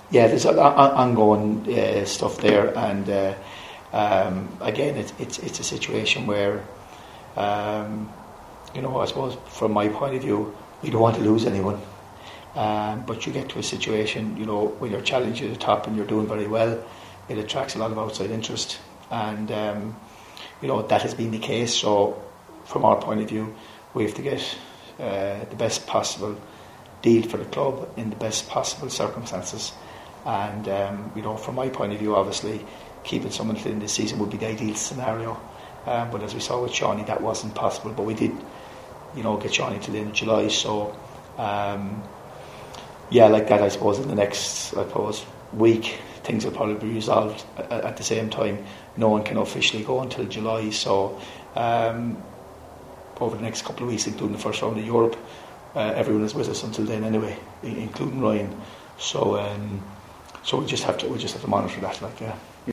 Yeah, there's ongoing stuff there, and again, it's a situation where, I suppose from my point of view, we don't want to lose anyone. But you get to a situation, when you're challenged at the top and you're doing very well, it attracts a lot of outside interest, and that has been the case. So, from our point of view, we have to get the best possible deal for the club in the best possible circumstances. And from my point of view, obviously, keeping someone till the end of the season would be the ideal scenario. But as we saw with Shawnee, that wasn't possible. But we did, get Shawnee till the end of July. So, like that, I suppose in the next, week, things will probably be resolved. At the same time, no one can officially go until July. So, over the next couple of weeks, including the first round of Europe, everyone is with us until then anyway, including Ryan. So we just have to monitor that,